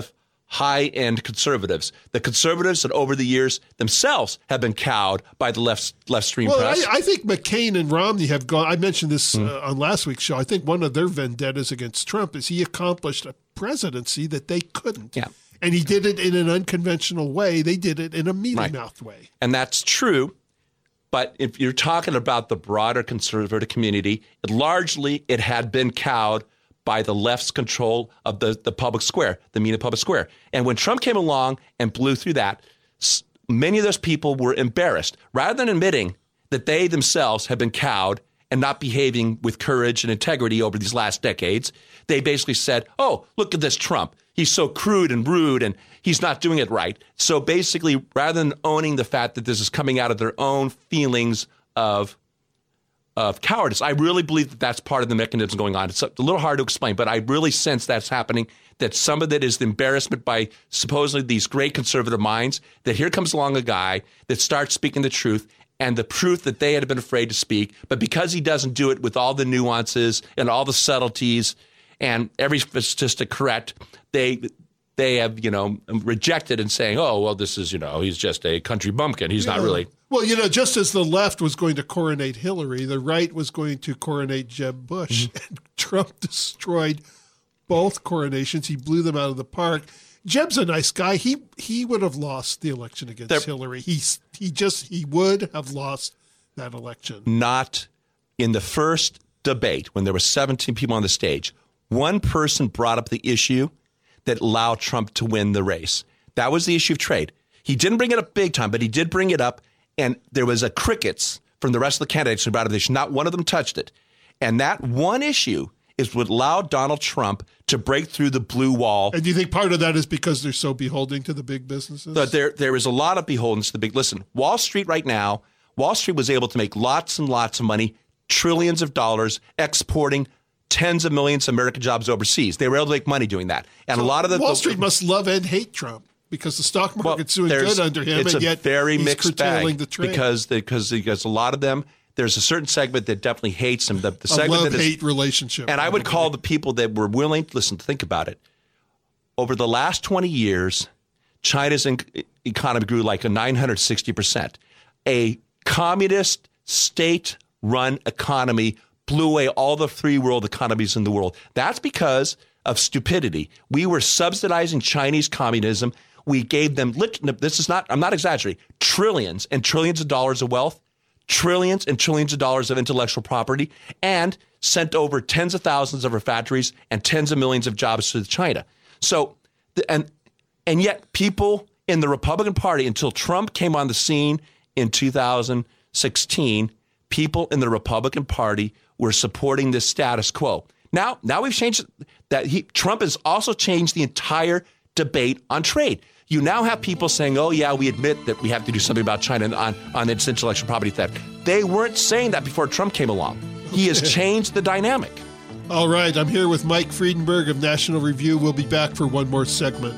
high-end conservatives. The conservatives that over the years themselves have been cowed by the left left stream well, press. I, I think McCain and Romney have gone. I mentioned this mm. uh, on last week's show. I think one of their vendettas against Trump is he accomplished a presidency that they couldn't. Yeah. And he did it in an unconventional way. They did it in a mealy-mouthed right. way. And that's true. But if you're talking about the broader conservative community, it largely it had been cowed by the left's control of the, the public square, the media public square. And when Trump came along and blew through that, many of those people were embarrassed. Rather than admitting that they themselves have been cowed and not behaving with courage and integrity over these last decades, they basically said, oh, look at this Trump. He's so crude and rude and he's not doing it right. So basically, rather than owning the fact that this is coming out of their own feelings of of cowardice, I really believe that that's part of the mechanism going on. It's a little hard to explain, but I really sense that's happening, that some of it is the embarrassment by supposedly these great conservative minds, that here comes along a guy that starts speaking the truth and the truth that they had been afraid to speak, but because he doesn't do it with all the nuances and all the subtleties and every statistic correct, they they have, you know, rejected and saying, oh, well, this is, you know, he's just a country bumpkin. He's yeah. not really. Well, you know, just as the left was going to coronate Hillary, the right was going to coronate Jeb Bush. Mm-hmm. And Trump destroyed both coronations. He blew them out of the park. Jeb's a nice guy. He he would have lost the election against They're, Hillary. He's he just he would have lost that election. Not in the first debate when there were seventeen people on the stage. One person brought up the issue that allowed Trump to win the race. That was the issue of trade. He didn't bring it up big time, but he did bring it up, and there was a crickets from the rest of the candidates who brought up the issue. Not one of them touched it. And that one issue is what allowed Donald Trump to break through the blue wall. And do you think part of that is because they're so beholden to the big businesses? So there, there is a lot of beholden to the big. Listen, Wall Street right now, Wall Street was able to make lots and lots of money, trillions of dollars, exporting tens of millions of American jobs overseas. They were able to make money doing that. And so a lot of the Wall Street the, must love and hate Trump because the stock market's well, doing good under him, it's and a yet very he's mixed curtailing bag the trade. Because, because, because a lot of them, there's a certain segment that definitely hates him. The, the a segment love that is, hate relationship. And I would call the people that were willing to listen, think about it. Over the last twenty years, China's in, economy grew like a nine hundred sixty percent. A communist state-run economy blew away all the free world economies in the world. That's because of stupidity. We were subsidizing Chinese communism. We gave them, this is not, I'm not exaggerating, trillions and trillions of dollars of wealth, trillions and trillions of dollars of intellectual property, and sent over tens of thousands of our factories and tens of millions of jobs to China. So, and and yet people in the Republican Party, until Trump came on the scene in two thousand sixteen, people in the Republican Party were supporting this status quo. Now, now we've changed that. He, Trump has also changed the entire debate on trade. You now have people saying, oh, yeah, we admit that we have to do something about China on, on its intellectual property theft. They weren't saying that before Trump came along. He has changed the dynamic. All right, I'm here with Mike Friedenberg of National Review. We'll be back for one more segment.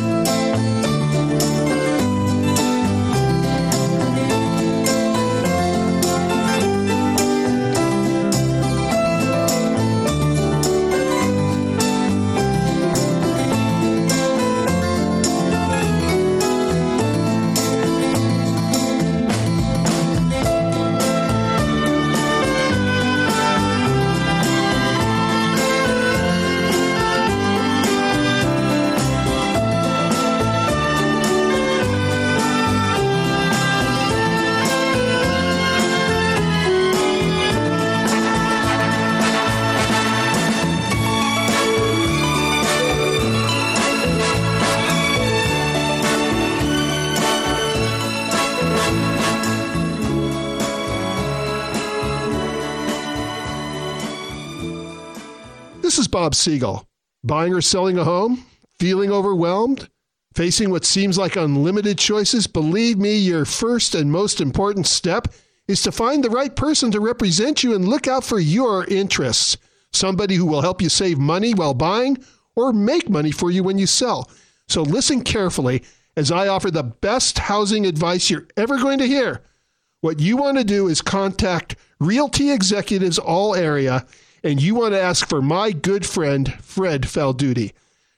This is Bob Siegel. Buying or selling a home? Feeling overwhelmed? Facing what seems like unlimited choices? Believe me, your first and most important step is to find the right person to represent you and look out for your interests. Somebody who will help you save money while buying or make money for you when you sell. So listen carefully as I offer the best housing advice you're ever going to hear. What you want to do is contact Realty Executives All Area, and you want to ask for my good friend, Fred Falduti.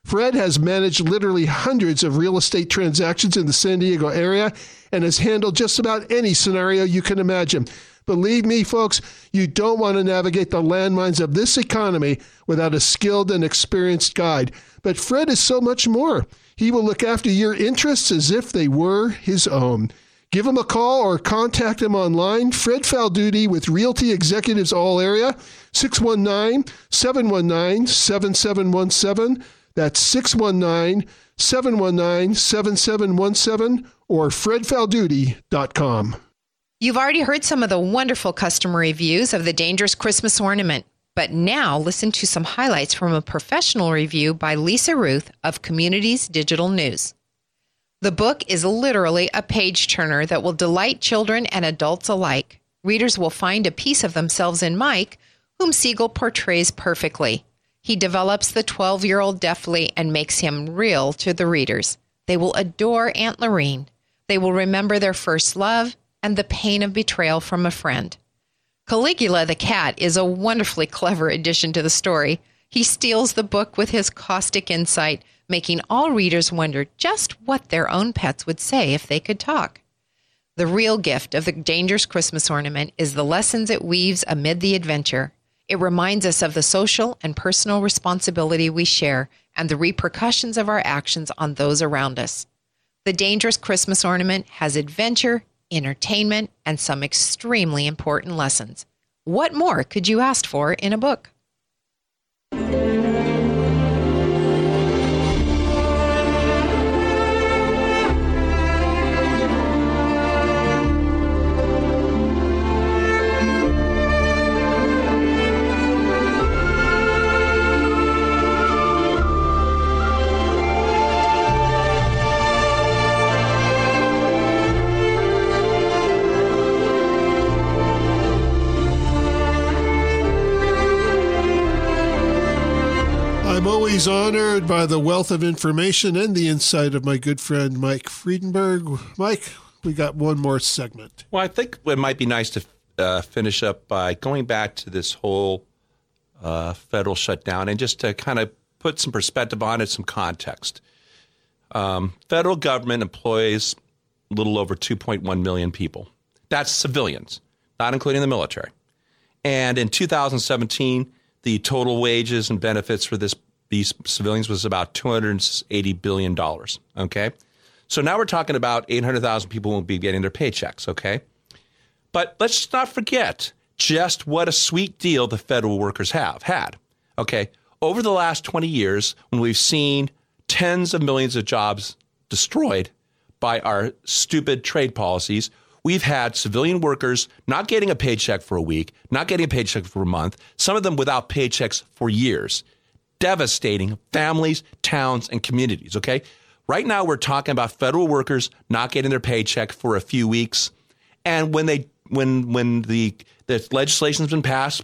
Fred has managed literally hundreds of real estate transactions in the San Diego area and has handled just about any scenario you can imagine. Believe me, folks, you don't want to navigate the landmines of this economy without a skilled and experienced guide. But Fred is so much more. He will look after your interests as if they were his own. Give him a call or contact him online. Fred Falduti with Realty Executives All Area, six one nine, seven one nine, seven seven one seven. That's six one nine, seven one nine, seven seven one seven or fred falduti dot com. You've already heard some of the wonderful customer reviews of the Dangerous Christmas Ornament, but now listen to some highlights from a professional review by Lisa Ruth of Communities Digital News. The book is literally a page-turner that will delight children and adults alike. Readers will find a piece of themselves in Mike, whom Siegel portrays perfectly. He develops the twelve-year-old deftly and makes him real to the readers. They will adore Aunt Lorene. They will remember their first love and the pain of betrayal from a friend. Caligula the cat is a wonderfully clever addition to the story. He steals the book with his caustic insight, making all readers wonder just what their own pets would say if they could talk. The real gift of the Dangerous Christmas Ornament is the lessons it weaves amid the adventure. It reminds us of the social and personal responsibility we share and the repercussions of our actions on those around us. The Dangerous Christmas Ornament has adventure, entertainment, and some extremely important lessons. What more could you ask for in a book? I'm always honored by the wealth of information and the insight of my good friend Mike Friedenberg. Mike, we got one more segment. Well, I think it might be nice to uh, finish up by going back to this whole uh, federal shutdown and just to kind of put some perspective on it, some context. Um, federal government employs a little over two point one million people. That's civilians, not including the military. And in two thousand seventeen, the total wages and benefits for this these civilians was about two hundred eighty billion dollars, okay? So now we're talking about eight hundred thousand people won't be getting their paychecks, okay? But let's not forget just what a sweet deal the federal workers have had, okay? Over the last twenty years, when we've seen tens of millions of jobs destroyed by our stupid trade policies, we've had civilian workers not getting a paycheck for a week, not getting a paycheck for a month, some of them without paychecks for years, devastating families, towns, and communities, okay? Right now, we're talking about federal workers not getting their paycheck for a few weeks. And when they when when the, the legislation's been passed,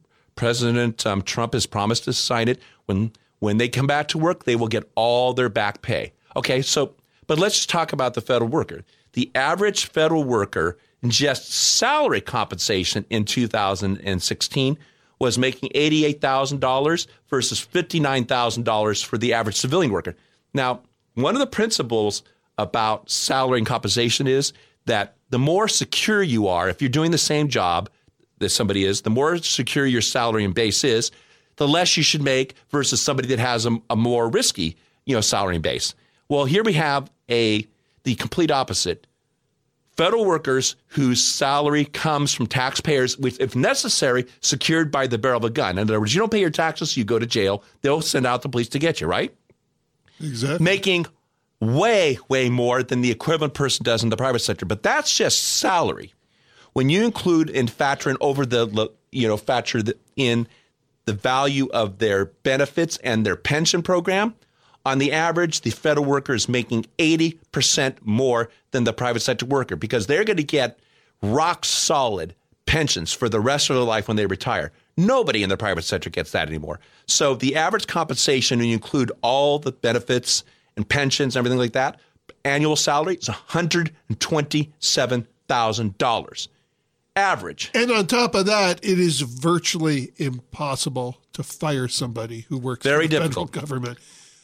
President um, Trump has promised to sign it. When when they come back to work, they will get all their back pay. Okay, so, but let's just talk about the federal worker. The average federal worker in just salary compensation in two thousand sixteen was making eighty-eight thousand dollars versus fifty-nine thousand dollars for the average civilian worker. Now, one of the principles about salary and compensation is that the more secure you are, if you're doing the same job that somebody is, the more secure your salary and base is, the less you should make versus somebody that has a, a more risky, you know, salary and base. Well, here we have a the complete opposite. Federal workers whose salary comes from taxpayers, which, if necessary, secured by the barrel of a gun. In other words, you don't pay your taxes, you go to jail. They'll send out the police to get you, right? Exactly. Making way, way more than the equivalent person does in the private sector. But that's just salary. When you include and factor in over the, you know, factor in the value of their benefits and their pension program, on the average, the federal worker is making eighty percent more than the private sector worker because they're going to get rock solid pensions for the rest of their life when they retire. Nobody in the private sector gets that anymore. So the average compensation, when you include all the benefits and pensions and everything like that, annual salary is one hundred twenty-seven thousand dollars. Average. And on top of that, it is virtually impossible to fire somebody who works Very for the difficult. federal government.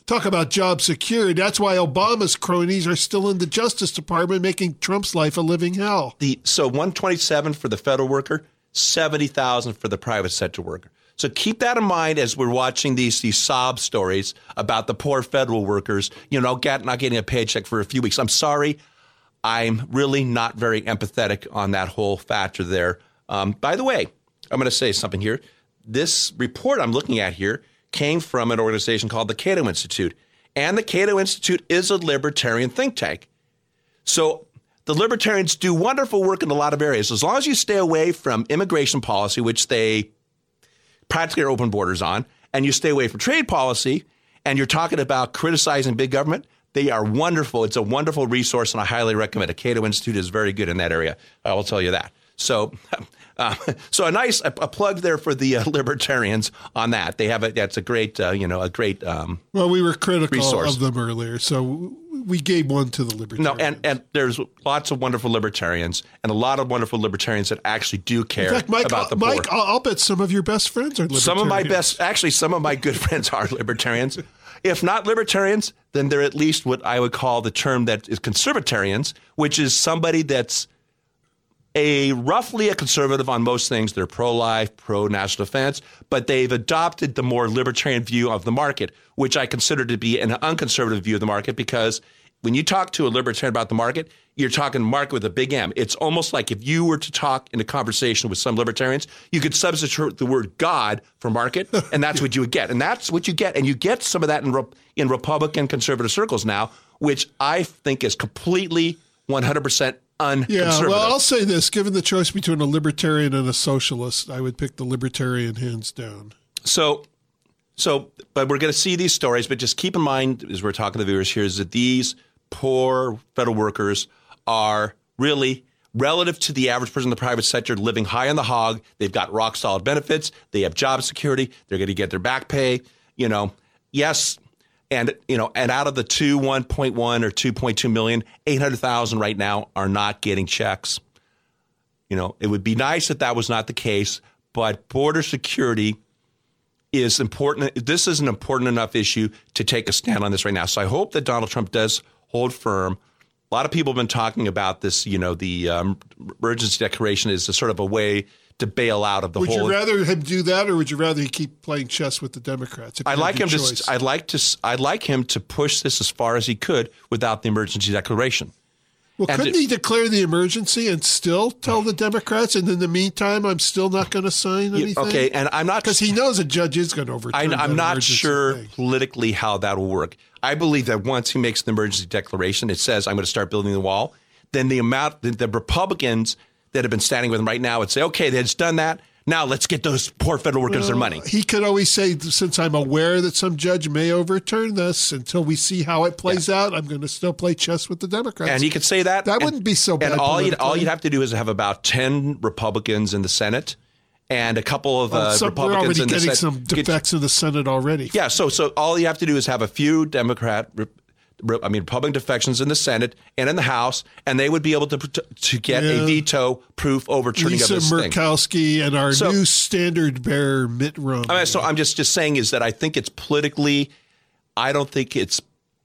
Talk about job security. That's why Obama's cronies are still in the Justice Department making Trump's life a living hell. The So one hundred twenty-seven for the federal worker, seventy thousand for the private sector worker. So keep that in mind as we're watching these these sob stories about the poor federal workers, you know, get, not getting a paycheck for a few weeks. I'm sorry. I'm really not very empathetic on that whole factor there. Um, by the way, I'm going to say something here. This report I'm looking at here came from an organization called the Cato Institute. And the Cato Institute is a libertarian think tank. So the libertarians do wonderful work in a lot of areas. As long as you stay away from immigration policy, which they practically are open borders on, and you stay away from trade policy, and you're talking about criticizing big government, they are wonderful. It's a wonderful resource, and I highly recommend it. Cato Institute is very good in that area. I will tell you that. So uh, so a nice a, a plug there for the uh, libertarians on that. They have a, that's a great, uh, you know, a great um, Well, we were critical resource. of them earlier, so we gave one to the libertarians. No, and, and there's lots of wonderful libertarians and a lot of wonderful libertarians that actually do care In fact, Mike, about the Mike, poor. I'll, I'll bet some of your best friends are libertarians. Some of my best, actually, some of my good friends are libertarians. If not libertarians, then they're at least what I would call the term that is conservatarians, which is somebody that's a roughly a conservative on most things. They're pro-life, pro-national defense, but they've adopted the more libertarian view of the market, which I consider to be an unconservative view of the market, because when you talk to a libertarian about the market, you're talking market with a big M. It's almost like if you were to talk in a conversation with some libertarians, you could substitute the word God for market, and that's what you would get. And that's what you get. And you get some of that in, re- in Republican conservative circles now, which I think is completely one hundred percent unconservative. Yeah, well, I'll say this. Given the choice between a libertarian and a socialist, I would pick the libertarian hands down. So, so, but we're going to see these stories, but just keep in mind, as we're talking to the viewers here, is that these poor federal workers are really, relative to the average person in the private sector, living high on the hog. They've got rock solid benefits. They have job security. They're going to get their back pay. You know, yes. And, you know, and out of the two, one point one or two point two million, eight hundred thousand right now are not getting checks. You know, it would be nice if that was not the case, but border security is important. This is an important enough issue to take a stand on this right now. So I hope that Donald Trump does hold firm. A lot of people have been talking about this, you know, the um, emergency declaration is a sort of a way to bail out of the would whole. Would you rather him do that, or would you rather he keep playing chess with the Democrats? I'd like him choice? to. I'd like to. I'd like him to push this as far as he could without the emergency declaration. Well, and couldn't to, he declare the emergency and still tell the Democrats, and in the meantime, I'm still not going to sign anything? Okay, and I'm not because he knows a judge is going to overturn. I, I'm not sure thing. politically how that will work. I believe that once he makes the emergency declaration, it says I'm going to start building the wall. Then the amount the, the Republicans that have been standing with him right now would say, okay, they've done that. Now let's get those poor federal workers well, their money. He could always say, since I'm aware that some judge may overturn this, until we see how it plays yeah. out, I'm going to still play chess with the Democrats. And he could say that. That and, wouldn't be so bad. And all you'd, all you'd have to do is have about ten Republicans in the Senate and a couple of well, uh, some, Republicans in the Senate. We're already getting some defects in the Senate already. Yeah, so so all you have to do is have a few Democrat I mean, Republican defections in the Senate and in the House, and they would be able to to get yeah. a veto-proof overturning Lisa of this thing. Murkowski and our so, new standard bearer, Mitt Romney. I mean, so I'm just, just saying is that I think it's politically, I don't think it's,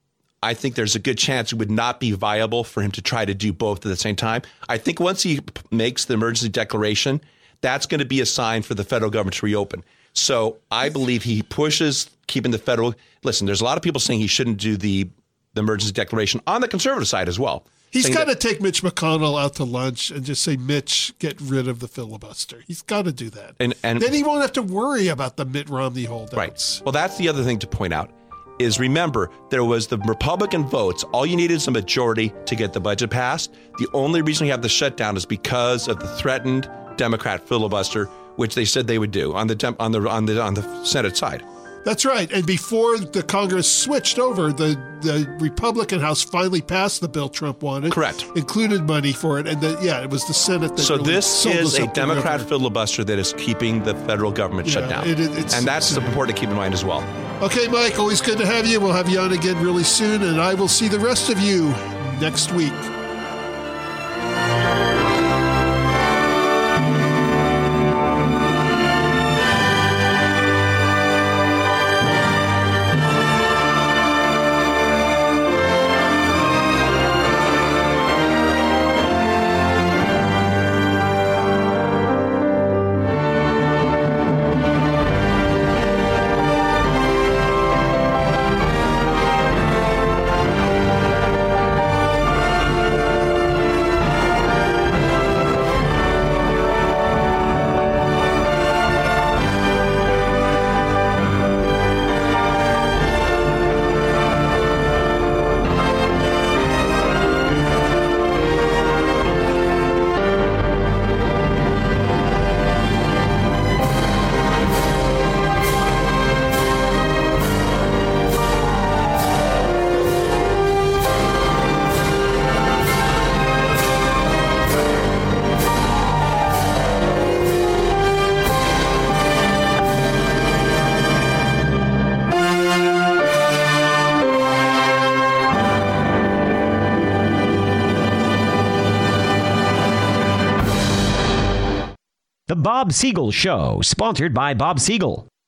I think there's a good chance it would not be viable for him to try to do both at the same time. I think once he makes the emergency declaration, that's going to be a sign for the federal government to reopen. So I believe he pushes keeping the federal, listen, there's a lot of people saying he shouldn't do the the emergency declaration on the conservative side as well. He's got to take Mitch McConnell out to lunch and just say, Mitch, get rid of the filibuster. He's got to do that. And, and then he won't have to worry about the Mitt Romney holdouts. Right. Well, that's the other thing to point out is remember, there was the Republican votes. All you needed is a majority to get the budget passed. The only reason we have the shutdown is because of the threatened Democrat filibuster, which they said they would do on the on the on the on the Senate side. That's right. And before the Congress switched over, the, the Republican House finally passed the bill Trump wanted. Correct. Included money for it. And the, yeah, it was the Senate that So really this sold is us a up to Democrat governor. filibuster that is keeping the federal government Yeah, shut down. it- it's- and that's it's- important to keep in mind as well. Okay, Mike, always good to have you. We'll have you on again really soon, and I will see the rest of you next week. The Bob Siegel Show, sponsored by Bob Siegel.